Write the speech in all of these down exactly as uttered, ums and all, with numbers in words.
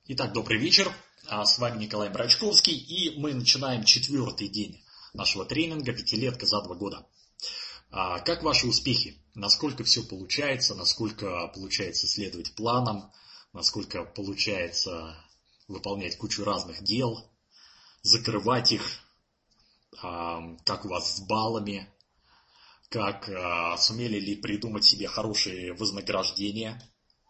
Итак, добрый вечер. С вами Николай Брачковский, и мы начинаем четвертый день нашего тренинга «Пятилетка за два года». Как ваши успехи? Насколько все получается? Насколько получается следовать планам? Насколько получается выполнять кучу разных дел? Закрывать их? Как у вас с баллами? Как сумели ли придумать себе хорошие вознаграждения?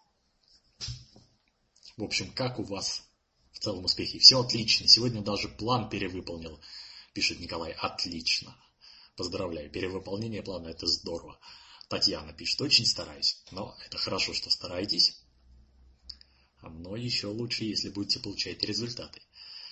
В общем, как у вас в целом успехи? Все отлично. Сегодня даже план перевыполнил, пишет Николай. Отлично. Поздравляю. Перевыполнение плана – это здорово. Татьяна пишет. Очень стараюсь. Но это хорошо, что стараетесь. Но еще лучше, если будете получать результаты.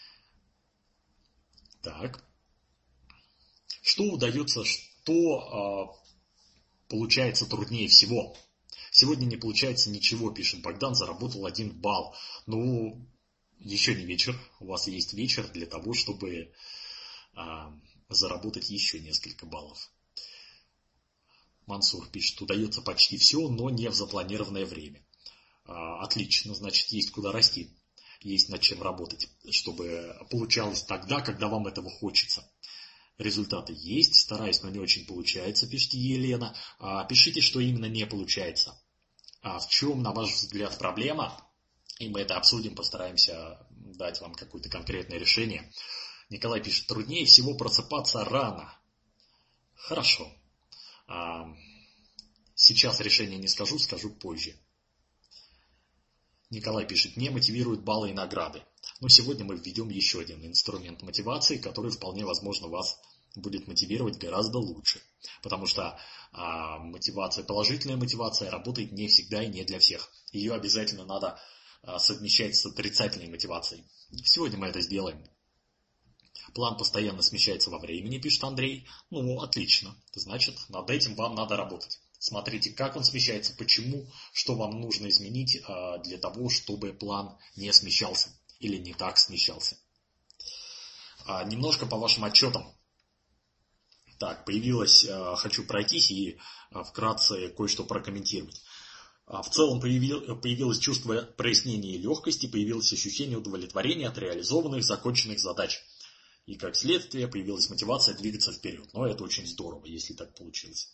Так. Что удается, что э, получается труднее всего? Сегодня не получается ничего, пишет Богдан, заработал один балл. Ну, еще не вечер. У вас есть вечер для того, чтобы а, заработать еще несколько баллов. Мансур пишет, удается почти все, но не в запланированное время. А, отлично, значит, есть куда расти. Есть над чем работать, чтобы получалось тогда, когда вам этого хочется. Результаты есть, стараюсь, но не очень получается, пишет Елена. А, пишите, что именно не получается. А в чем, на ваш взгляд, проблема? И мы это обсудим, постараемся дать вам какое-то конкретное решение. Николай пишет, труднее всего просыпаться рано. Хорошо. А, сейчас решение не скажу, скажу позже. Николай пишет, не мотивируют баллы и награды. Но сегодня мы введем еще один инструмент мотивации, который вполне возможно вас будет мотивировать гораздо лучше. Потому что а, мотивация, положительная мотивация работает не всегда и не для всех. Ее обязательно надо а, совмещать с отрицательной мотивацией. Сегодня мы это сделаем. План постоянно смещается во времени, пишет Андрей. Ну, отлично. Значит, над этим вам надо работать. Смотрите, как он смещается, почему, что вам нужно изменить а, для того, чтобы план не смещался или не так смещался. А, немножко по вашим отчетам. Так, появилось, хочу пройтись и вкратце кое-что прокомментировать. В целом появилось чувство прояснения и легкости, появилось ощущение удовлетворения от реализованных, законченных задач. И как следствие появилась мотивация двигаться вперед. Но это очень здорово, если так получилось.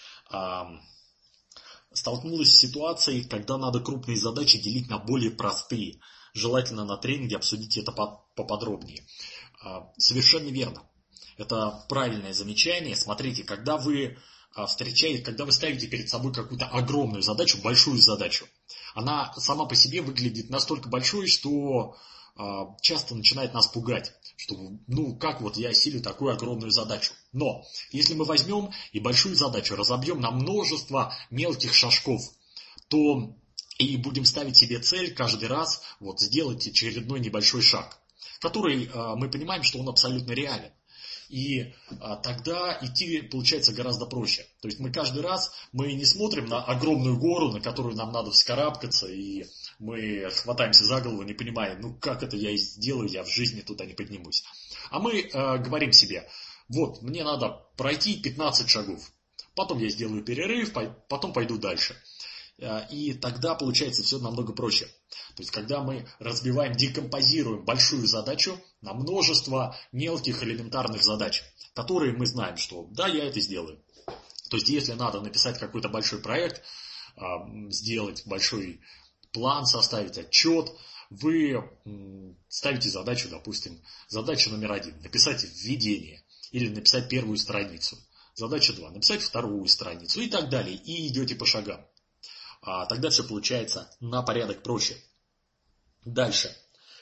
Столкнулась с ситуацией, когда надо крупные задачи делить на более простые. Желательно на тренинге обсудить это поподробнее. Совершенно верно. Это правильное замечание. Смотрите, когда вы встречаете, когда вы ставите перед собой какую-то огромную задачу, большую задачу, она сама по себе выглядит настолько большой, что часто начинает нас пугать, что ну как вот я осилю такую огромную задачу. Но если мы возьмем и большую задачу разобьем на множество мелких шажков, то и будем ставить себе цель каждый раз вот сделать очередной небольшой шаг, который мы понимаем, что он абсолютно реален. И а, тогда идти получается гораздо проще. То есть мы каждый раз мы не смотрим на огромную гору, на которую нам надо вскарабкаться, и мы хватаемся за голову, не понимая, ну как это я сделаю, я в жизни туда не поднимусь. А мы а, говорим себе, вот, мне надо пройти пятнадцать шагов, потом я сделаю перерыв, потом пойду дальше. И тогда получается все намного проще. То есть, когда мы разбиваем, декомпозируем большую задачу на множество мелких элементарных задач, которые мы знаем, что да, я это сделаю. То есть, если надо написать какой-то большой проект, сделать большой план, составить отчет, вы ставите задачу, допустим, задача номер один, написать введение или написать первую страницу. Задача два, написать вторую страницу и так далее. И идете по шагам. А тогда все получается на порядок проще. Дальше.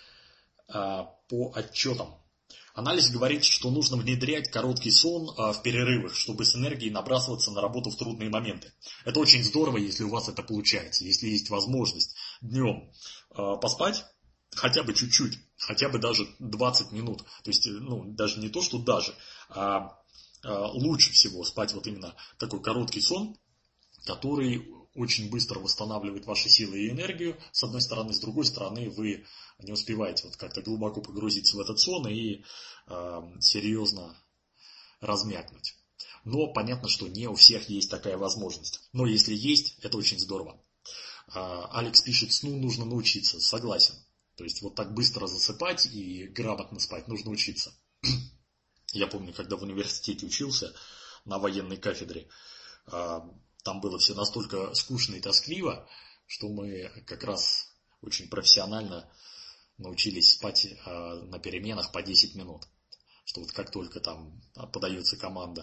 А, по отчетам. Анализ говорит, что нужно внедрять короткий сон а, в перерывах, чтобы с энергией набрасываться на работу в трудные моменты. Это очень здорово, если у вас это получается. Если есть возможность днем а, поспать, хотя бы чуть-чуть, хотя бы даже двадцать минут. То есть, ну, даже не то, что даже, а, а лучше всего спать вот именно такой короткий сон, который очень быстро восстанавливает ваши силы и энергию, с одной стороны, с другой стороны, вы не успеваете вот как-то глубоко погрузиться в этот сон и э, серьезно размякнуть. Но понятно, что не у всех есть такая возможность. Но если есть, это очень здорово. Э, Алекс пишет, сну нужно научиться. Согласен. То есть вот так быстро засыпать и грамотно спать нужно учиться. Я помню, когда в университете учился на военной кафедре, там было все настолько скучно и тоскливо, что мы как раз очень профессионально научились спать на переменах по десять минут. Что вот как только там подается команда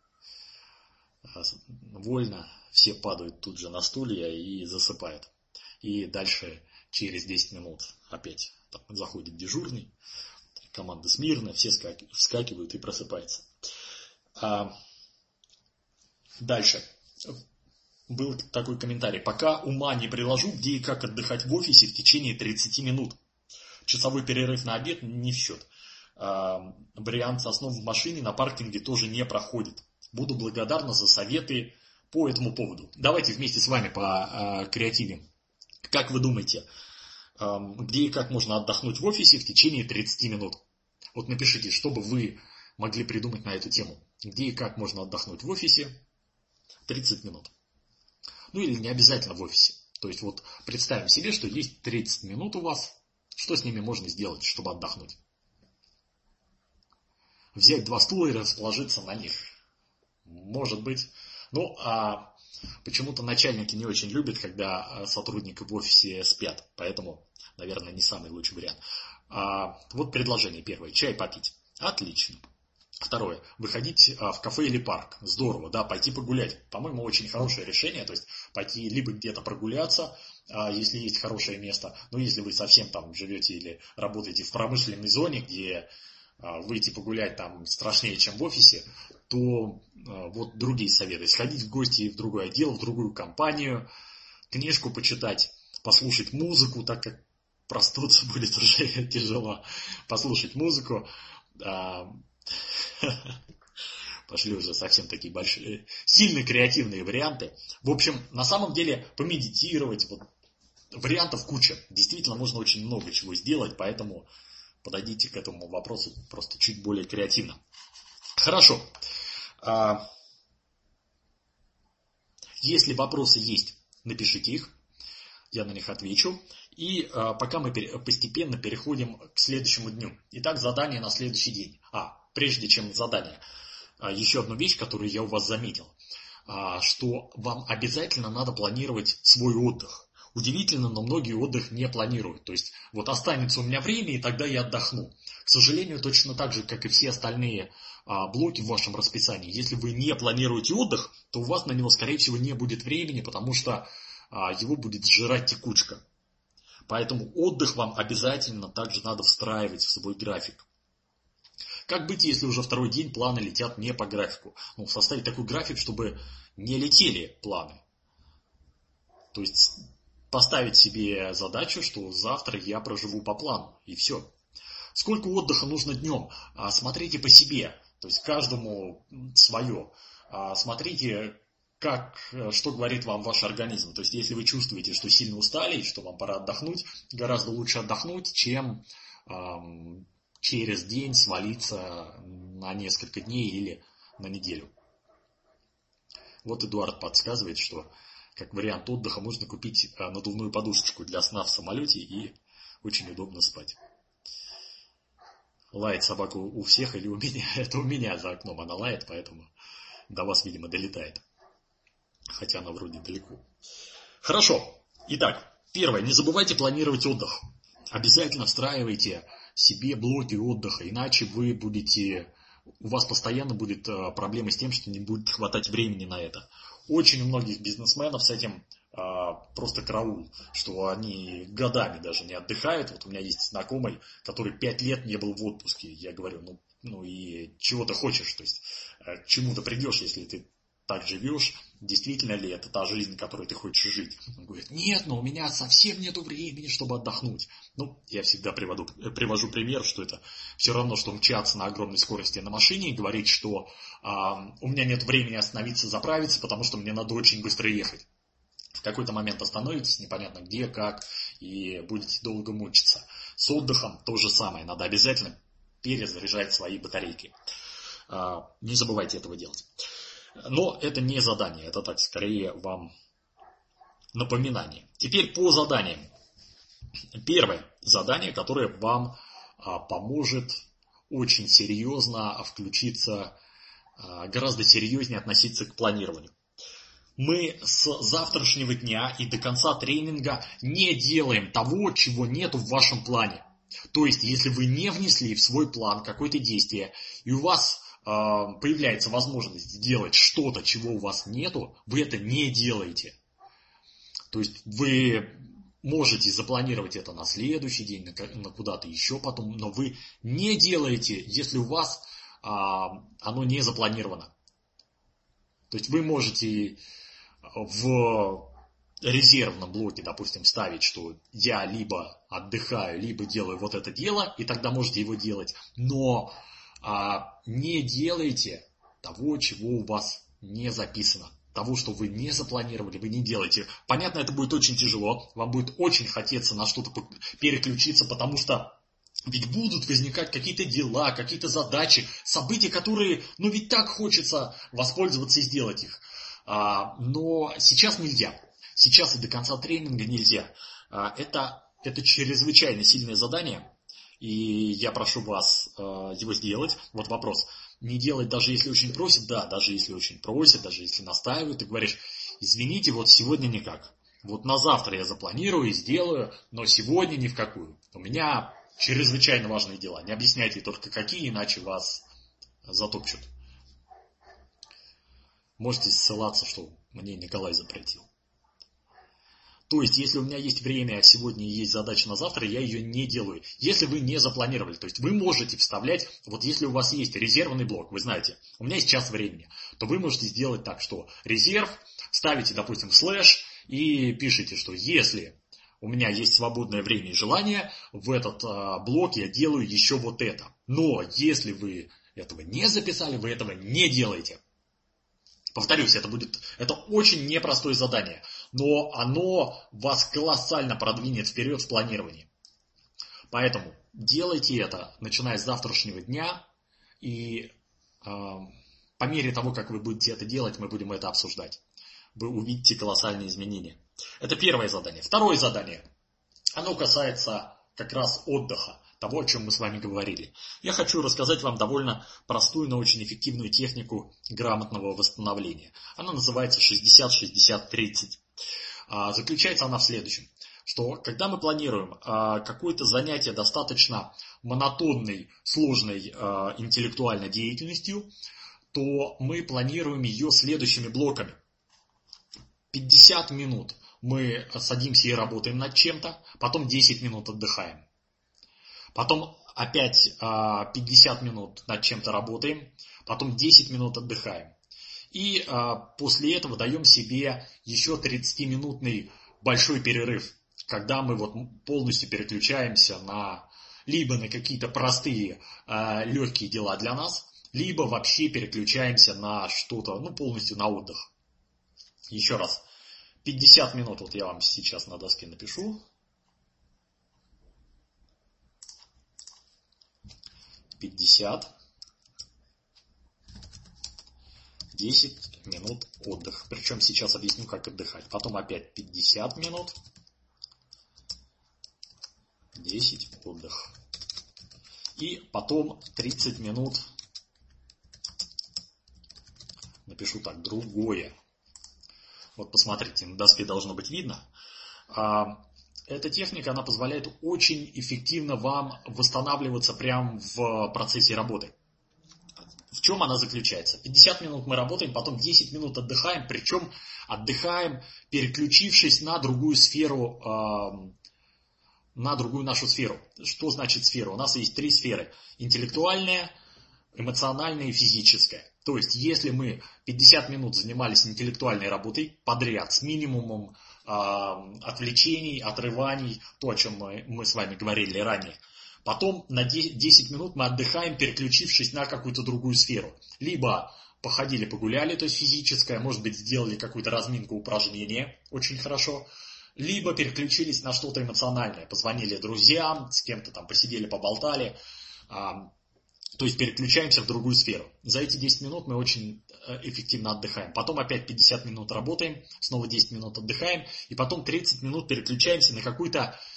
вольно, все падают тут же на стулья и засыпают. И дальше через десять минут опять там заходит дежурный, команда смирно, все вскакивают и просыпаются. А дальше. Был такой комментарий. Пока ума не приложу, где и как отдыхать в офисе в течение тридцати минут. Часовой перерыв на обед не в счет. А, вариант со сном в машине на паркинге тоже не проходит. Буду благодарна за советы по этому поводу. Давайте вместе с вами покреативим. Как вы думаете, где и как можно отдохнуть в офисе в течение тридцати минут? Вот напишите, что бы вы могли придумать на эту тему. Где и как можно отдохнуть в офисе тридцать минут. Ну или не обязательно в офисе. То есть вот представим себе, что есть тридцать минут у вас. Что с ними можно сделать, чтобы отдохнуть? Взять два стула и расположиться на них. Может быть. Ну, а почему-то начальники не очень любят, когда сотрудники в офисе спят. Поэтому, наверное, не самый лучший вариант. А, вот предложение первое. Чай попить. Отлично. Второе. Выходить в кафе или парк. Здорово, да, пойти погулять. По-моему, очень хорошее решение. То есть пойти либо где-то прогуляться, если есть хорошее место. Но если вы совсем там живете или работаете в промышленной зоне, где выйти погулять там страшнее, чем в офисе, то вот другие советы. Сходить в гости в другой отдел, в другую компанию, книжку почитать, послушать музыку, так как проснуться будет уже тяжело. Послушать музыку. Пошли уже совсем такие большие, сильно креативные варианты. В общем, на самом деле помедитировать, вот, вариантов куча. Действительно, можно очень много чего сделать, поэтому подойдите к этому вопросу просто чуть более креативно. Хорошо. Если вопросы есть, напишите их, я на них отвечу. И пока мы постепенно переходим к следующему дню. Итак, задание на следующий день. А, прежде чем задание, еще одну вещь, которую я у вас заметил, что вам обязательно надо планировать свой отдых. Удивительно, но многие отдых не планируют. То есть, вот останется у меня время, и тогда я отдохну. К сожалению, точно так же, как и все остальные блоки в вашем расписании, если вы не планируете отдых, то у вас на него, скорее всего, не будет времени, потому что его будет сжирать текучка. Поэтому отдых вам обязательно также надо встраивать в свой график. Как быть, если уже второй день планы летят не по графику? Ну, составить такой график, чтобы не летели планы. То есть поставить себе задачу, что завтра я проживу по плану, и все. Сколько отдыха нужно днем? Смотрите по себе, то есть каждому свое. Смотрите, как, что говорит вам ваш организм. То есть если вы чувствуете, что сильно устали, что вам пора отдохнуть, гораздо лучше отдохнуть, чем эм, через день свалиться на несколько дней или на неделю. Вот Эдуард подсказывает, что как вариант отдыха можно купить надувную подушечку для сна в самолете и очень удобно спать. Лает собака у всех или у меня? Это у меня за окном она лает, поэтому до вас, видимо, долетает. Хотя она вроде далеко. Хорошо. Итак, первое. Не забывайте планировать отдых. Обязательно встраивайте себе блоки отдыха, иначе вы будете... У вас постоянно будет проблема с тем, что не будет хватать времени на это. Очень у многих бизнесменов с этим а, просто караул, что они годами даже не отдыхают. Вот у меня есть знакомый, который пять лет не был в отпуске. Я говорю, ну, ну и чего ты хочешь? То есть к чему ты придешь, если ты так живешь? Действительно ли это та жизнь, которой ты хочешь жить? Он говорит, нет, но у меня совсем нету времени, чтобы отдохнуть. Ну, я всегда приводу, привожу пример, что это все равно, что мчаться на огромной скорости на машине и говорить, что а, у меня нет времени остановиться, заправиться, потому что мне надо очень быстро ехать. В какой-то момент остановитесь, непонятно где, как, и будете долго мучиться. С отдыхом то же самое. Надо обязательно перезаряжать свои батарейки. А, не забывайте этого делать. Но это не задание, это так скорее вам напоминание. Теперь по заданиям. Первое задание, которое вам а, поможет очень серьезно включиться, а, гораздо серьезнее относиться к планированию. Мы с завтрашнего дня и до конца тренинга не делаем того, чего нету в вашем плане. То есть, если вы не внесли в свой план какое-то действие, и у вас э, появляется возможность сделать что-то, чего у вас нету, вы это не делаете. То есть, вы можете запланировать это на следующий день, на, на куда-то еще потом, но вы не делаете, если у вас э, оно не запланировано. То есть, вы можете в резервном блоке, допустим, ставить, что я либо отдыхаю, либо делаю вот это дело, и тогда можете его делать. Но а, не делайте того, чего у вас не записано. Того, что вы не запланировали, вы не делаете. Понятно, это будет очень тяжело. Вам будет очень хотеться на что-то переключиться, потому что ведь будут возникать какие-то дела, какие-то задачи, события, которые, ну ведь так хочется воспользоваться и сделать их. А, но сейчас нельзя. Сейчас и до конца тренинга нельзя. А, это, это чрезвычайно сильное задание. И я прошу вас а, его сделать. Вот вопрос. Не делать, даже если очень просят. Да, даже если очень просят, даже если настаивают. Ты говоришь, извините, вот сегодня никак. Вот на завтра я запланирую и сделаю, но сегодня ни в какую. У меня чрезвычайно важные дела. Не объясняйте только какие, иначе вас затопчут. Можете ссылаться, что мне Николай запретил. То есть, если у меня есть время, а сегодня есть задача на завтра, я ее не делаю. Если вы не запланировали, то есть вы можете вставлять, вот если у вас есть резервный блок, вы знаете, у меня есть час времени, то вы можете сделать так, что резерв, ставите, допустим, слэш и пишите, что если у меня есть свободное время и желание, в этот а, блок я делаю еще вот это. Но если вы этого не записали, вы этого не делаете. Повторюсь, это будет, это очень непростое задание, но оно вас колоссально продвинет вперед в планировании. Поэтому делайте это, начиная с завтрашнего дня, и э, по мере того, как вы будете это делать, мы будем это обсуждать. Вы увидите колоссальные изменения. Это первое задание. Второе задание, оно касается как раз отдыха. Того, о чем мы с вами говорили. Я хочу рассказать вам довольно простую, но очень эффективную технику грамотного восстановления. Она называется шестьдесят шестьдесят тридцать. Заключается она в следующем, что когда мы планируем какое-то занятие достаточно монотонной, сложной интеллектуальной деятельностью, то мы планируем ее следующими блоками. пятьдесят минут мы садимся и работаем над чем-то, потом десять минут отдыхаем. Потом опять а, пятьдесят минут над чем-то работаем, потом десять минут отдыхаем. И а, после этого даем себе еще тридцатиминутный большой перерыв, когда мы вот полностью переключаемся на либо на какие-то простые а, легкие дела для нас, либо вообще переключаемся на что-то, ну полностью на отдых. Еще раз, пятьдесят минут, вот я вам сейчас на доске напишу. пятьдесят, десять минут отдых. Причем сейчас объясню, как отдыхать. Потом опять пятьдесят минут, десять отдых. И потом тридцать минут, напишу так, другое. Вот посмотрите, на доске должно быть видно. Эта техника, она позволяет очень эффективно вам восстанавливаться прямо в процессе работы. В чем она заключается? пятьдесят минут мы работаем, потом десять минут отдыхаем, причем отдыхаем, переключившись на другую сферу, э, на другую нашу сферу. Что значит сфера? У нас есть три сферы. Интеллектуальная, эмоциональная и физическая. То есть, если мы пятьдесят минут занимались интеллектуальной работой подряд с минимумом отвлечений, отрываний, то, о чем мы, мы с вами говорили ранее. Потом на десять минут мы отдыхаем, переключившись на какую-то другую сферу. Либо походили, погуляли, то есть физическое, может быть, сделали какую-то разминку, упражнение, очень хорошо. Либо переключились на что-то эмоциональное, позвонили друзьям, с кем-то там посидели, поболтали. То есть переключаемся в другую сферу. За эти десять минут мы очень эффективно отдыхаем. Потом опять пятьдесят минут работаем, снова десять минут отдыхаем. И потом тридцать минут переключаемся на какую-то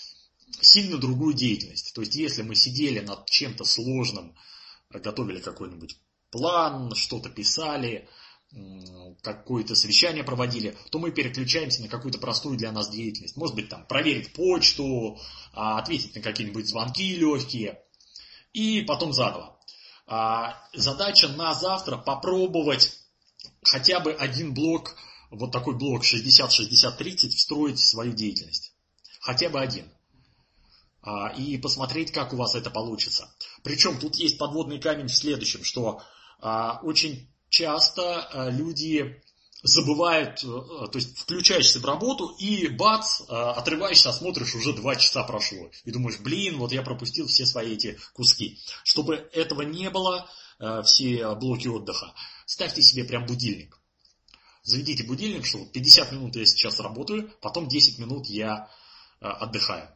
сильно другую деятельность. То есть, если мы сидели над чем-то сложным, готовили какой-нибудь план, что-то писали, какое-то совещание проводили, то мы переключаемся на какую-то простую для нас деятельность. Может быть, там, проверить почту, ответить на какие-нибудь звонки легкие, и потом заново. Задача на завтра попробовать хотя бы один блок, вот такой блок шестьдесят шестьдесят тридцать, встроить в свою деятельность. Хотя бы один. И посмотреть, как у вас это получится. Причем тут есть подводный камень в следующем, что очень часто люди забывают, то есть включаешься в работу и бац, отрываешься, смотришь, уже два часа прошло. И думаешь, блин, вот я пропустил все свои эти куски. Чтобы этого не было, все блоки отдыха, ставьте себе прям будильник. Заведите будильник, что пятьдесят минут я сейчас работаю, потом десять минут я отдыхаю.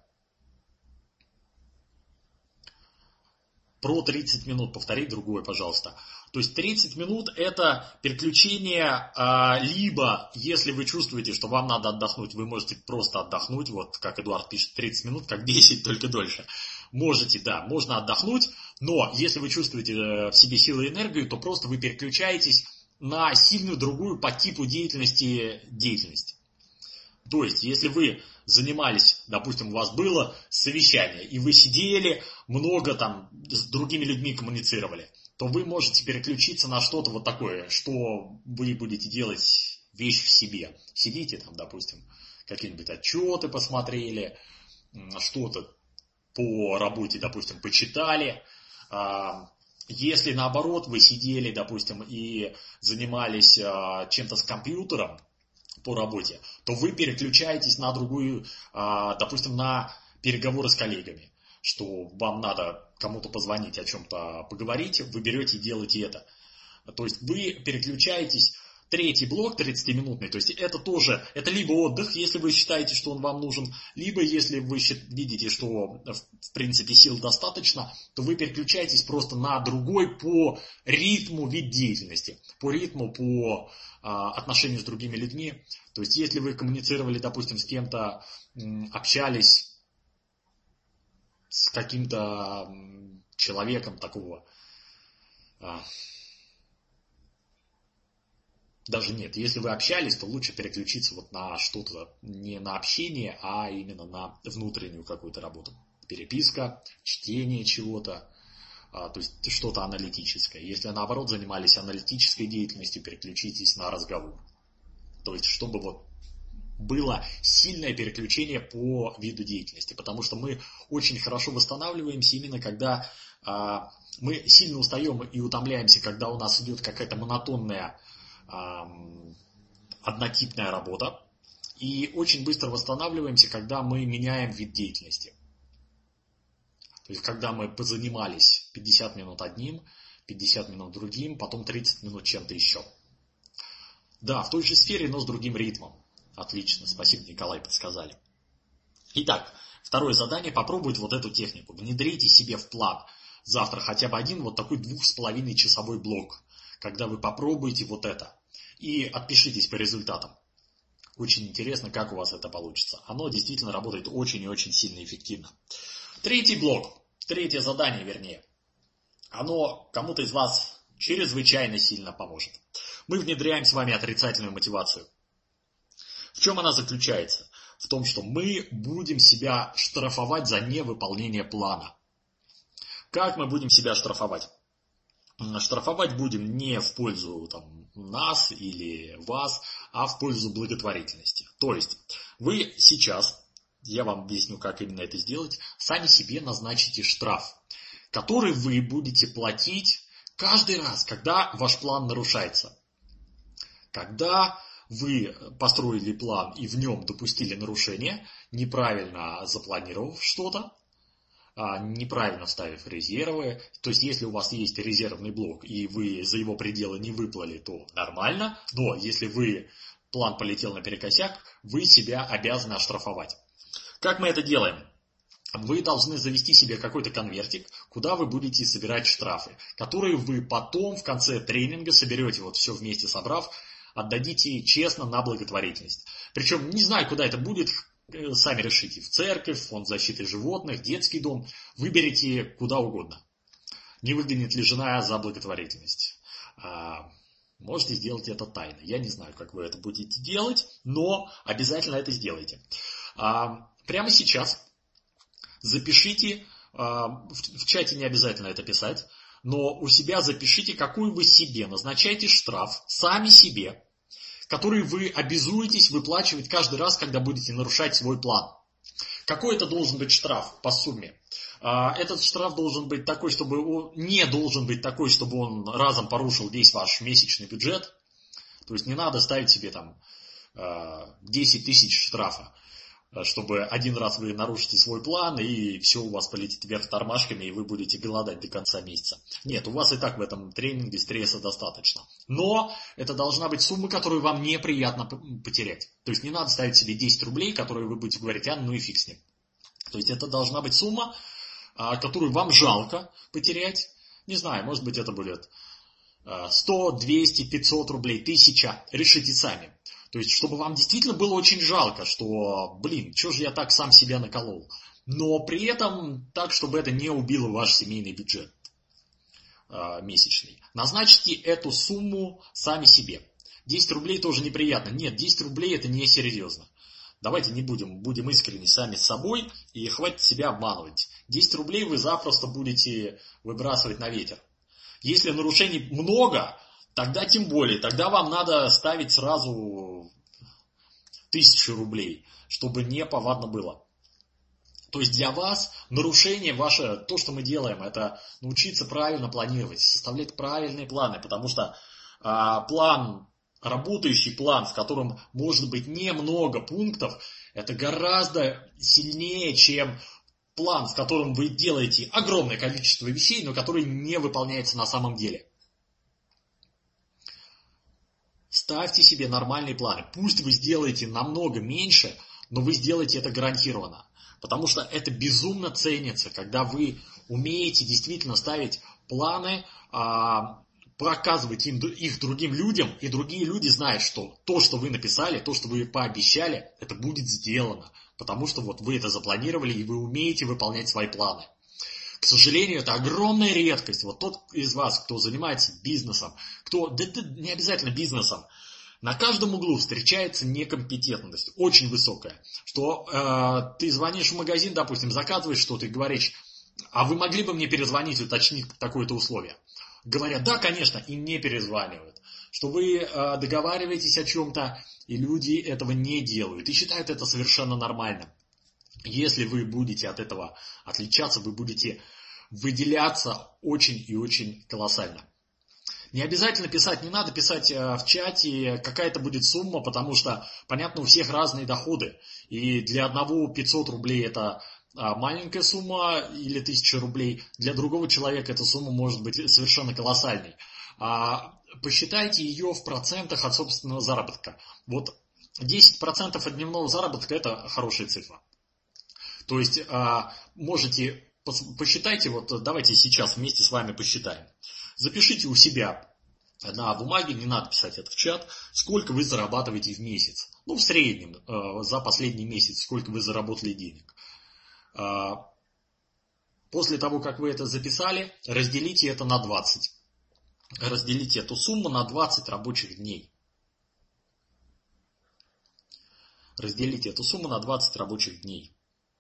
Про тридцать минут повторить другое, пожалуйста. То есть тридцать минут это переключение, либо если вы чувствуете, что вам надо отдохнуть, вы можете просто отдохнуть, вот как Эдуард пишет, тридцать минут, как десять, только дольше. Можете, да, можно отдохнуть, но если вы чувствуете в себе силы и энергию, то просто вы переключаетесь на сильную другую по типу деятельности деятельность. То есть, если вы занимались, допустим, у вас было совещание, и вы сидели, много там с другими людьми коммуницировали, то вы можете переключиться на что-то вот такое, что вы будете делать вещь в себе. Сидите там, допустим, какие-нибудь отчеты посмотрели, что-то по работе, допустим, почитали. Если наоборот вы сидели, допустим, и занимались чем-то с компьютером, по работе, то вы переключаетесь на другую, допустим, на переговоры с коллегами, что вам надо кому-то позвонить, о чем-то поговорить, вы берете и делаете это. То есть вы переключаетесь, третий блок тридцатиминутный, то есть это тоже, это либо отдых, если вы считаете, что он вам нужен, либо если вы видите, что в принципе сил достаточно, то вы переключаетесь просто на другой по ритму вид деятельности, по ритму, по отношению с другими людьми. То есть если вы коммуницировали, допустим, с кем-то, общались с каким-то человеком такого, даже нет, если вы общались, то лучше переключиться вот на что-то, не на общение, а именно на внутреннюю какую-то работу. Переписка, чтение чего-то, то есть что-то аналитическое. Если наоборот занимались аналитической деятельностью, переключитесь на разговор. То есть чтобы вот было сильное переключение по виду деятельности, потому что мы очень хорошо восстанавливаемся именно когда а, мы сильно устаем и утомляемся, когда у нас идет какая-то монотонная, а, однотипная работа, и очень быстро восстанавливаемся, когда мы меняем вид деятельности. То есть когда мы позанимались пятьдесят минут одним, пятьдесят минут другим, потом тридцать минут чем-то еще. Да, в той же сфере, но с другим ритмом. Отлично, спасибо, Николай, подсказали. Итак, второе задание. Попробуйте вот эту технику. Внедрите себе в план завтра хотя бы один вот такой двух с половиной часовой блок, когда вы попробуете вот это. И отпишитесь по результатам. Очень интересно, как у вас это получится. Оно действительно работает очень и очень сильно эффективно. Третий блок. Третье задание, вернее. Оно кому-то из вас чрезвычайно сильно поможет. Мы внедряем с вами отрицательную мотивацию. В чем она заключается? В том, что мы будем себя штрафовать за невыполнение плана. Как мы будем себя штрафовать? Штрафовать будем не в пользу там, нас или вас, а в пользу благотворительности. То есть вы сейчас, я вам объясню, как именно это сделать, сами себе назначите штраф, который вы будете платить каждый раз, когда ваш план нарушается. Когда вы построили план и в нем допустили нарушение, неправильно запланировав что-то, неправильно вставив резервы, то есть если у вас есть резервный блок и вы за его пределы не выплыли, то нормально, но если вы план полетел наперекосяк, вы себя обязаны оштрафовать. Как мы это делаем? Вы должны завести себе какой-то конвертик, куда вы будете собирать штрафы, которые вы потом в конце тренинга соберете, вот все вместе собрав, отдадите честно на благотворительность. Причем не знаю, куда это будет, сами решите. В церковь, в фонд защиты животных, детский дом. Выберите куда угодно. Не выгонит ли жена за благотворительность? Можете сделать это тайно. Я не знаю, как вы это будете делать, но обязательно это сделайте. Прямо сейчас запишите, в чате не обязательно это писать, но у себя запишите, какой вы себе назначаете штраф, сами себе, который вы обязуетесь выплачивать каждый раз, когда будете нарушать свой план. Какой это должен быть штраф по сумме? Этот штраф должен быть такой, чтобы он, не должен быть такой, чтобы он разом порушил весь ваш месячный бюджет. То есть не надо ставить себе там десять тысяч штрафа, чтобы один раз вы нарушите свой план, и все у вас полетит вверх тормашками, и вы будете голодать до конца месяца. Нет, у вас и так в этом тренинге стресса достаточно. Но это должна быть сумма, которую вам неприятно потерять. То есть не надо ставить себе десять рублей, которые вы будете говорить, а ну и фиг с ним. То есть это должна быть сумма, которую вам жалко потерять. Не знаю, может быть это будет сто, двести, пятьсот рублей, тысяча. Решите сами. То есть, чтобы вам действительно было очень жалко, что, блин, что же я так сам себя наколол. Но при этом так, чтобы это не убило ваш семейный бюджет э, месячный. Назначьте эту сумму сами себе. десять рублей тоже неприятно. Нет, десять рублей это не серьезно. Давайте не будем, будем искренни сами с собой и хватит себя обманывать. десять рублей вы запросто будете выбрасывать на ветер. Если нарушений много, тогда тем более, тогда вам надо ставить сразу тысячу рублей, чтобы не повадно было. То есть для вас нарушение ваше, то, что мы делаем, это научиться правильно планировать, составлять правильные планы, потому что а, план, работающий план, в котором может быть немного пунктов, это гораздо сильнее, чем план, в котором вы делаете огромное количество вещей, но который не выполняется на самом деле. Ставьте себе нормальные планы. Пусть вы сделаете намного меньше, но вы сделаете это гарантированно. Потому что это безумно ценится, когда вы умеете действительно ставить планы, показывать им, их другим людям, и другие люди знают, что то, что вы написали, то, что вы пообещали, это будет сделано. Потому что вот вы это запланировали, и вы умеете выполнять свои планы. К сожалению, это огромная редкость. Вот тот из вас, кто занимается бизнесом, кто, да, да не обязательно бизнесом, на каждом углу встречается некомпетентность, очень высокая. Что э, ты звонишь в магазин, допустим, заказываешь что-то и говоришь, а вы могли бы мне перезвонить, уточнить такое-то условие? Говорят, да, конечно, и не перезванивают. Что вы э, договариваетесь о чем-то, и люди этого не делают, и считают это совершенно нормальным. Если вы будете от этого отличаться, вы будете выделяться очень и очень колоссально. Не обязательно писать, не надо писать в чате, какая-то будет сумма, потому что, понятно, у всех разные доходы. И для одного пятьсот рублей это маленькая сумма или тысяча рублей, для другого человека эта сумма может быть совершенно колоссальной. Посчитайте ее в процентах от собственного заработка. Вот десять процентов от дневного заработка – это хорошая цифра. То есть можете, посчитайте, вот давайте сейчас вместе с вами посчитаем. Запишите у себя на бумаге, не надо писать это в чат, сколько вы зарабатываете в месяц. Ну, в среднем, за последний месяц, сколько вы заработали денег. После того, как вы это записали, разделите это на двадцать. Разделите эту сумму на двадцать рабочих дней. Разделите эту сумму на двадцать рабочих дней.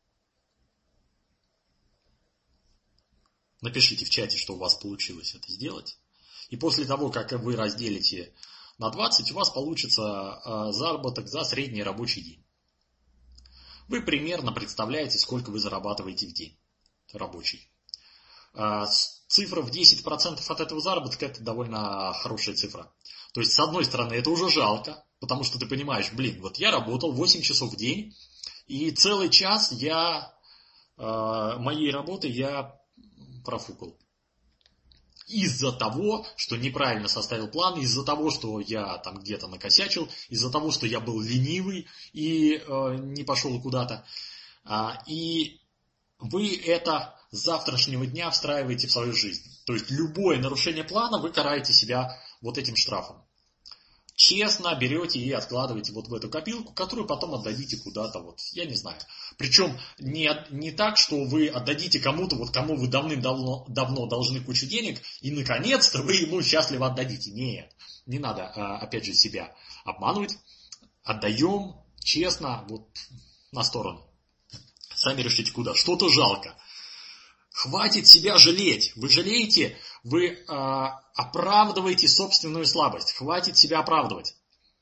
Напишите в чате, что у вас получилось это сделать. И после того, как вы разделите на двадцать, у вас получится заработок за средний рабочий день. Вы примерно представляете, сколько вы зарабатываете в день рабочий. Цифра в десять процентов от этого заработка – это довольно хорошая цифра. То есть, с одной стороны, это уже жалко, потому что ты понимаешь, блин, вот я работал восемь часов в день, и целый час я, моей работы я профукал. Из-за того, что неправильно составил план, из-за того, что я там где-то накосячил, из-за того, что я был ленивый и э, не пошел куда-то. А, и вы это с завтрашнего дня встраиваете в свою жизнь. То есть любое нарушение плана вы караете себя вот этим штрафом. честно берете и откладываете вот в эту копилку, которую потом отдадите куда-то, вот, я не знаю. Причем не, не так, что вы отдадите кому-то, вот кому вы давным-давно давно должны кучу денег, и наконец-то вы ему счастливо отдадите. Нет, не надо, опять же, себя обманывать. Отдаем честно, вот, на сторону. Сами решите куда. Что-то жалко. Хватит себя жалеть. Вы жалеете, вы э, оправдываете собственную слабость. Хватит себя оправдывать.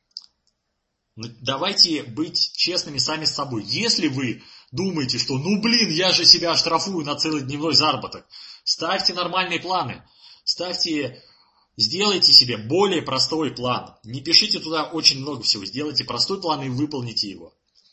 Давайте быть честными сами с собой. Если вы думаете, что ну блин, я же себя штрафую на целый дневной заработок, ставьте нормальные планы. Ставьте, сделайте себе более простой план. Не пишите туда очень много всего. Сделайте простой план и выполните его.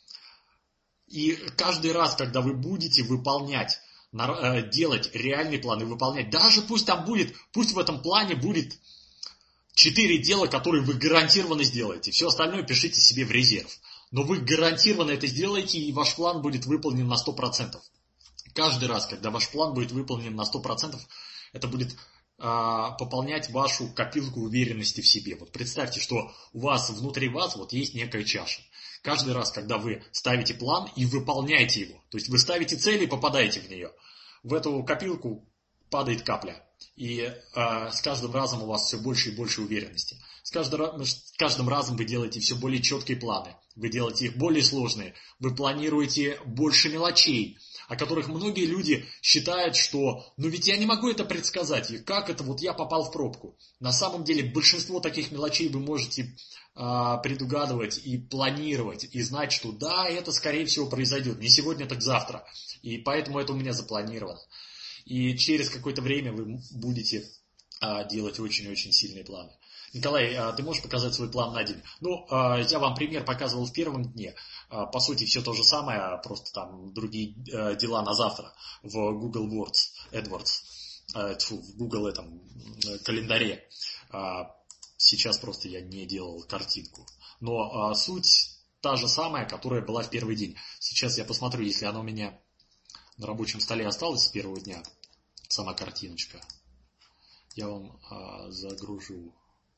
И каждый раз, когда вы будете выполнять, делать реальный план и выполнять, даже пусть там будет, пусть в этом плане будет четыре дела, которые вы гарантированно сделаете. Все остальное пишите себе в резерв. Но вы гарантированно это сделаете, и ваш план будет выполнен на сто процентов. Каждый раз, когда ваш план будет выполнен на сто процентов, это будет а, пополнять вашу копилку уверенности в себе. Вот представьте, что у вас внутри вас вот есть некая чаша. Каждый раз, когда вы ставите план и выполняете его, то есть вы ставите цель и попадаете в нее, в эту копилку падает капля. И э, с каждым разом у вас все больше и больше уверенности. С каждым, с каждым разом вы делаете все более четкие планы. Вы делаете их более сложные. Вы планируете больше мелочей, о которых многие люди считают, что ну ведь я не могу это предсказать. И как это вот я попал в пробку? На самом деле большинство таких мелочей вы можете э, предугадывать и планировать. И знать, что да, это скорее всего произойдет. Не сегодня, так завтра. И поэтому это у меня запланировано. И через какое-то время вы будете а, делать очень-очень сильные планы. Николай, а, ты можешь показать свой план на день? Ну, а, я вам пример показывал в первом дне. А, по сути, все то же самое, просто там другие а, дела на завтра в Google Words, AdWords, а, тьфу, в Google этом календаре. А, сейчас просто я не делал картинку. Но а, суть та же самая, которая была в первый день. Сейчас я посмотрю, если она у меня на рабочем столе осталась с первого дня, сама картиночка. Я вам а, загружу.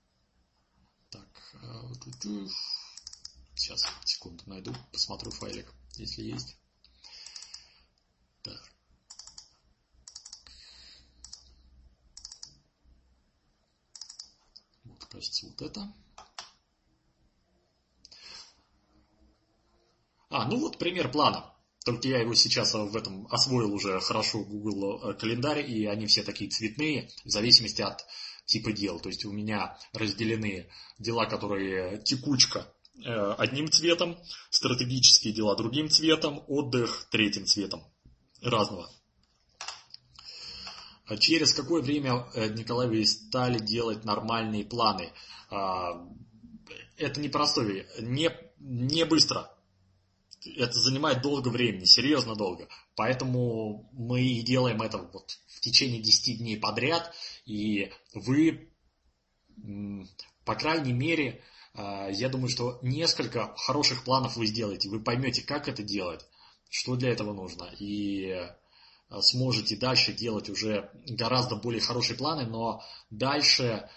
Так, а, сейчас, секунду, найду, посмотрю файлик, если есть. Так. Вот, кажется, вот это. А, ну вот пример плана. Только я его сейчас в этом освоил уже хорошо, Google календарь, и они все такие цветные, в зависимости от типа дел. То есть у меня разделены дела, которые текучка одним цветом, стратегические дела другим цветом, отдых третьим цветом разного. Через какое время, Николай, вы стали делать нормальные планы? Это непростой, не, не быстро. Это занимает долго времени, серьезно долго. Поэтому мы и делаем это вот в течение десяти дней подряд. И вы, по крайней мере, я думаю, что несколько хороших планов вы сделаете. Вы поймете, как это делать, что для этого нужно. И сможете дальше делать уже гораздо более хорошие планы. Но дальше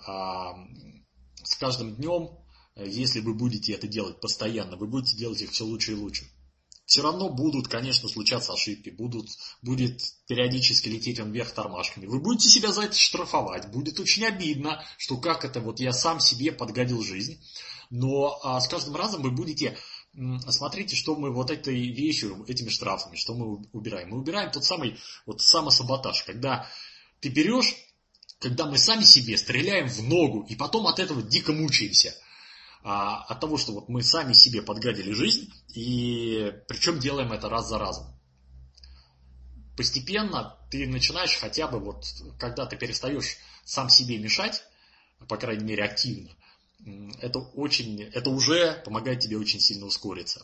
с каждым днем, если вы будете это делать постоянно, вы будете делать их все лучше и лучше. Все равно будут, конечно, случаться ошибки, будут, будет периодически лететь он вверх тормашками. Вы будете себя за это штрафовать, будет очень обидно, что как это вот я сам себе подгадил жизнь. Но а, с каждым разом вы будете, смотрите, что мы вот этой вещью, этими штрафами, что мы убираем. Мы убираем тот самый вот самосаботаж, когда ты берешь, когда мы сами себе стреляем в ногу и потом от этого дико мучаемся. От того, что вот мы сами себе подгадили жизнь, и причем делаем это раз за разом. Постепенно ты начинаешь хотя бы вот, когда ты перестаешь сам себе мешать, по крайней мере активно, это, очень, это уже помогает тебе очень сильно ускориться.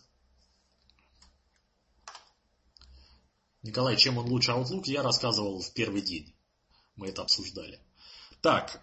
Николай, чем он лучше Outlook, я рассказывал в первый день. Мы это обсуждали. Так,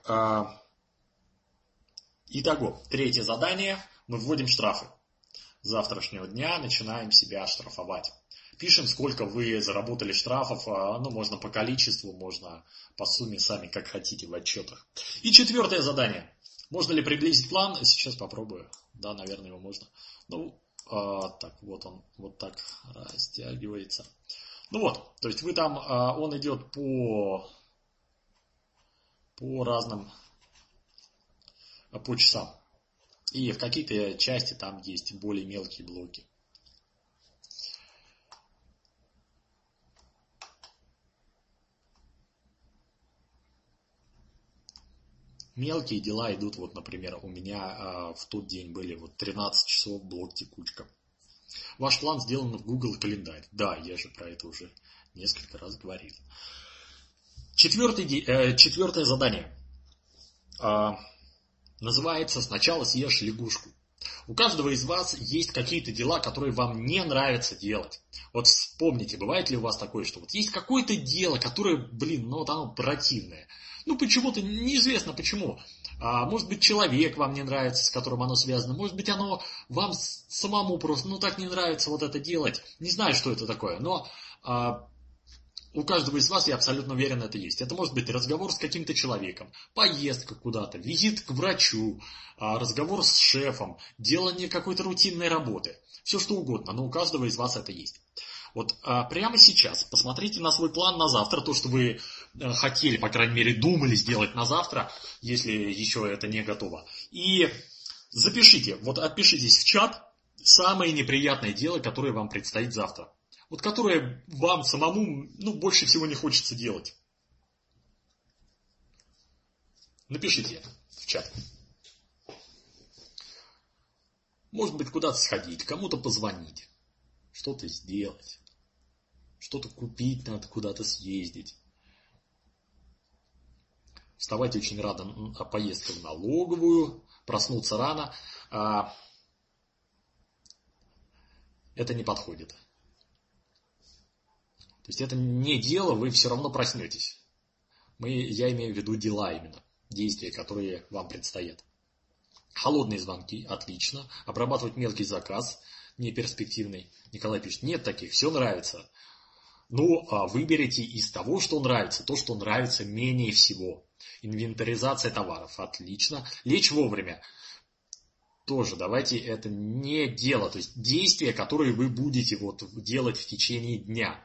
итого, третье задание. Мы вводим штрафы. С завтрашнего дня начинаем себя штрафовать. Пишем, сколько вы заработали штрафов. Ну, можно по количеству, можно по сумме, сами как хотите в отчетах. И четвертое задание. Можно ли приблизить план? Сейчас попробую. Да, наверное, его можно. Ну, а, так, вот он, вот так растягивается. Ну вот, то есть вы там, а, он идет по, по разным, по часам. И в какие-то части там есть более мелкие блоки. Мелкие дела идут, вот, например, у меня а, в тот день были вот тринадцать часов блок текучка. Ваш план сделан в Google календарь. Да, я же про это уже несколько раз говорил. Четвертый, э, четвертое задание. А, называется «Сначала съешь лягушку». У каждого из вас есть какие-то дела, которые вам не нравится делать. Вот вспомните, бывает ли у вас такое, что вот есть какое-то дело, которое, блин, ну вот оно противное. Ну почему-то, неизвестно почему. А, может быть, человек вам не нравится, с которым оно связано. Может быть, оно вам самому просто, ну так не нравится вот это делать. Не знаю, что это такое, но а, у каждого из вас, я абсолютно уверен, это есть. Это может быть разговор с каким-то человеком, поездка куда-то, визит к врачу, а, разговор с шефом, делание какой-то рутинной работы. Все что угодно, но у каждого из вас это есть. Вот а, прямо сейчас посмотрите на свой план на завтра, то, что вы а, хотели, по крайней мере, думали сделать на завтра, если еще это не готово. И запишите, вот отпишитесь в чат самое неприятное дело, которое вам предстоит завтра. Вот которое вам самому, ну, больше всего не хочется делать. Напишите это в чат. Может быть, куда-то сходить, кому-то позвонить, что-то сделать. Что-то купить надо, куда-то съездить. Вставать очень рано, а поездка в налоговую, проснуться рано. А это не подходит. То есть это не дело, вы все равно проснетесь. Мы, я имею в виду дела именно, действия, которые вам предстоят. Холодные звонки, отлично. Обрабатывать мелкий заказ, неперспективный. Николай пишет, нет таких, все нравится. Ну, выберите из того, что нравится, то, что нравится менее всего. Инвентаризация товаров, отлично. Лечь вовремя. Тоже давайте это не дело, то есть действия, которые вы будете вот делать в течение дня.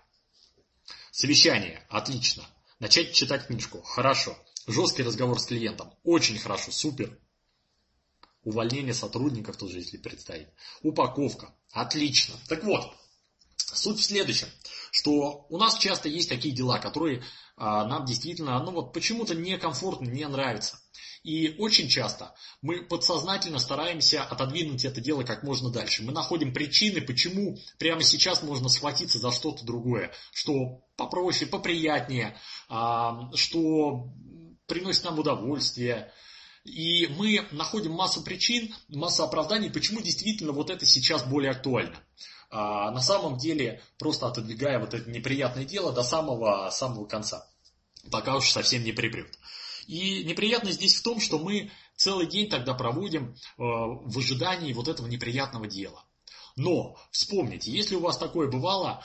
Совещание, отлично. Начать читать книжку, хорошо. Жесткий разговор с клиентом, очень хорошо, супер. Увольнение сотрудников тоже, если предстоит. Упаковка, отлично. Так вот, суть в следующем, что у нас часто есть такие дела, которые а, нам действительно, ну вот почему-то некомфортно, не нравятся. И очень часто мы подсознательно стараемся отодвинуть это дело как можно дальше. Мы находим причины, почему прямо сейчас можно схватиться за что-то другое, что попроще, поприятнее, а, что приносит нам удовольствие. И мы находим массу причин, массу оправданий, почему действительно вот это сейчас более актуально. А на самом деле, просто отодвигая вот это неприятное дело до самого, самого конца, пока уж совсем не припрет. И неприятность здесь в том, что мы целый день тогда проводим в ожидании вот этого неприятного дела. Но вспомните, если у вас такое бывало,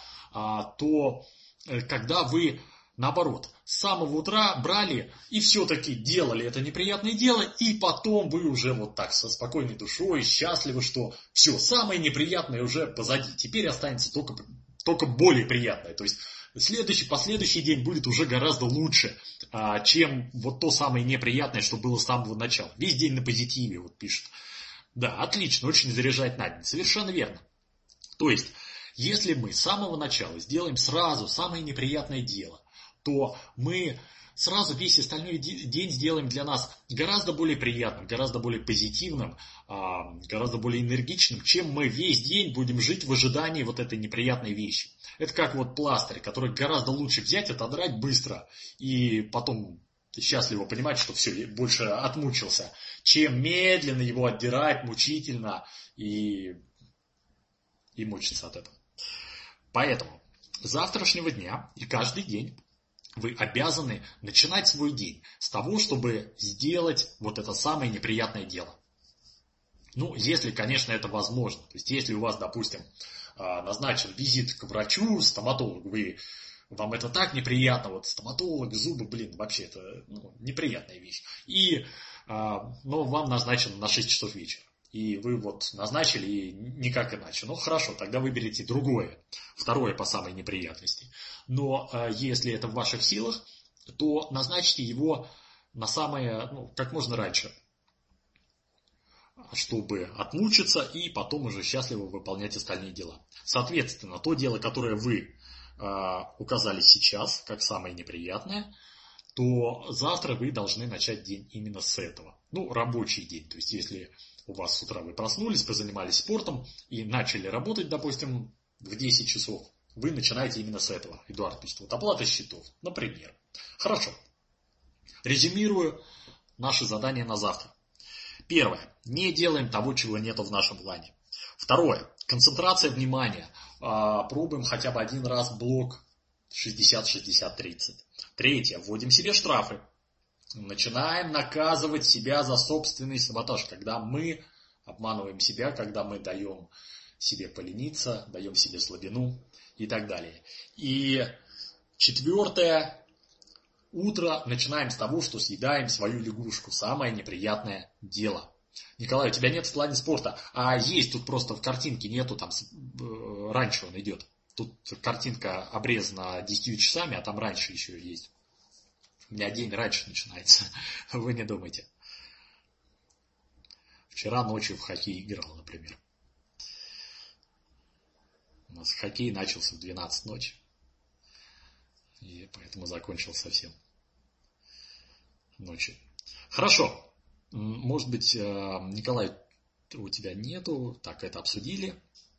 то когда вы, наоборот, с самого утра брали и все-таки делали это неприятное дело, и потом вы уже вот так со спокойной душой, счастливы, что все, самое неприятное уже позади, теперь останется только, только более приятное. То есть следующий, последующий день будет уже гораздо лучше, чем вот то самое неприятное, что было с самого начала. Весь день на позитиве, вот пишет. Да, отлично, очень заряжает на день. Совершенно верно. То есть, если мы с самого начала сделаем сразу самое неприятное дело, то мы сразу весь остальной день сделаем для нас гораздо более приятным, гораздо более позитивным, гораздо более энергичным, чем мы весь день будем жить в ожидании вот этой неприятной вещи. Это как вот пластырь, который гораздо лучше взять, отодрать быстро и потом счастливо понимать, что все, больше отмучился, чем медленно его отдирать, мучительно и, и мучиться от этого. Поэтому с завтрашнего дня и каждый день вы обязаны начинать свой день с того, чтобы сделать вот это самое неприятное дело. Ну, если, конечно, это возможно. То есть, если у вас, допустим, назначен визит к врачу, стоматологу, вы вам это так неприятно, вот стоматолог, зубы, блин, вообще это ну, неприятная вещь. И, а, но вам назначено на шесть часов вечера. И вы вот назначили и никак иначе. Ну хорошо, тогда выберите другое, второе по самой неприятности. Но а, если это в ваших силах, то назначьте его на самое, ну, как можно раньше, чтобы отмучиться и потом уже счастливо выполнять остальные дела. Соответственно, то дело, которое вы э, указали сейчас, как самое неприятное, то завтра вы должны начать день именно с этого. Ну, рабочий день. То есть, если у вас с утра вы проснулись, позанимались спортом и начали работать, допустим, в десять часов, вы начинаете именно с этого. Эдуард пишет, вот оплата счетов, например. Хорошо. Резюмирую наши задания на завтра. Первое. Не делаем того, чего нету в нашем плане. Второе. Концентрация внимания. Пробуем хотя бы один раз блок шестьдесят шестьдесят тридцать. Третье. Вводим себе штрафы. Начинаем наказывать себя за собственный саботаж. Когда мы обманываем себя, когда мы даем себе полениться, даем себе слабину и так далее. И четвертое. Утро начинаем с того, что съедаем свою лягушку. Самое неприятное дело. Николай, у тебя нет в плане спорта, а есть тут просто в картинке нету, там раньше он идет. Тут картинка обрезана десятью часами, а там раньше еще есть. У меня день раньше начинается, вы не думайте. Вчера ночью в хоккей играл, например. У нас хоккей начался в двенадцать ночи. И поэтому закончил совсем ночью. Хорошо. Может быть, Николай, у тебя нету. Так, это обсудили.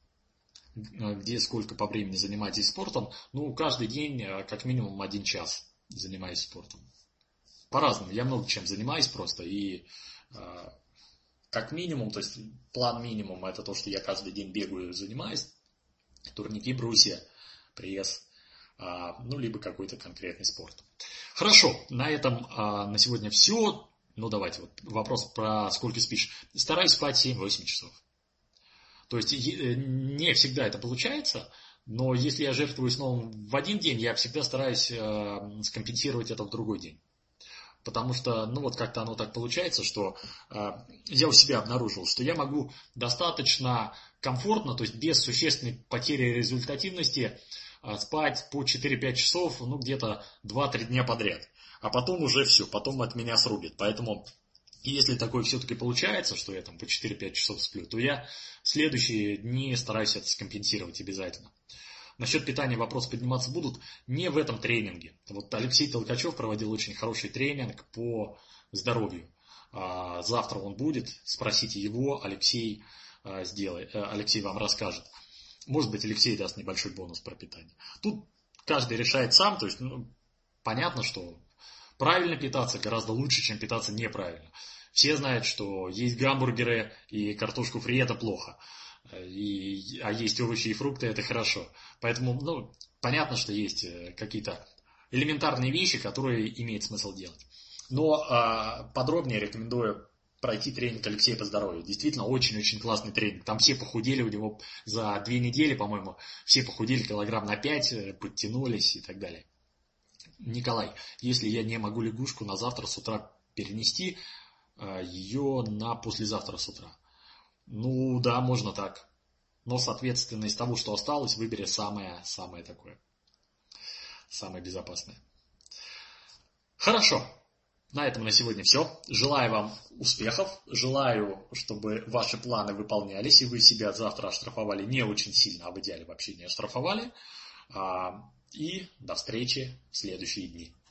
Где, сколько по времени занимаетесь спортом. Ну, каждый день как минимум один час занимаюсь спортом. По-разному. Я много чем занимаюсь просто. И как минимум, то есть план минимум, это то, что я каждый день бегаю и занимаюсь. Турники, брусья, пресс. Ну, либо какой-то конкретный спорт. Хорошо, на этом а, на сегодня все. Ну, давайте, вот вопрос про сколько спишь. Стараюсь спать семь-восемь часов. То есть, не всегда это получается, но если я жертвую сном в один день, я всегда стараюсь а, скомпенсировать это в другой день. Потому что, ну, вот как-то оно так получается, что а, я у себя обнаружил, что я могу достаточно комфортно, то есть без существенной потери результативности, спать по четыре-пять часов, ну, где-то два-три дня подряд. А потом уже все, потом от меня срубит. Поэтому, если такое все-таки получается, что я там по четыре-пять часов сплю, то я в следующие дни стараюсь это скомпенсировать обязательно. Насчет питания вопросы подниматься будут не в этом тренинге. Вот Алексей Толкачев проводил очень хороший тренинг по здоровью. Завтра он будет, спросите его, Алексей, сделает, Алексей вам расскажет. Может быть, Алексей даст небольшой бонус про питание. Тут каждый решает сам. То есть, ну, понятно, что правильно питаться гораздо лучше, чем питаться неправильно. Все знают, что есть гамбургеры и картошку фри – это плохо. И, а есть овощи и фрукты – это хорошо. Поэтому, ну, понятно, что есть какие-то элементарные вещи, которые имеет смысл делать. Но а, подробнее рекомендую пройти тренинг Алексея по здоровью. Действительно, очень-очень классный тренинг. Там все похудели, у него за две недели, по-моему, все похудели килограмм на пять, подтянулись и так далее. Николай, если я не могу лягушку на завтра с утра перенести, ее на послезавтра с утра. Ну да, можно так. Но, соответственно, из того, что осталось, выбери самое, самое такое. Самое безопасное. Хорошо. На этом на сегодня все. Желаю вам успехов. Желаю, чтобы ваши планы выполнялись, и вы себя завтра оштрафовали не очень сильно, а в идеале вообще не оштрафовали. И до встречи в следующие дни.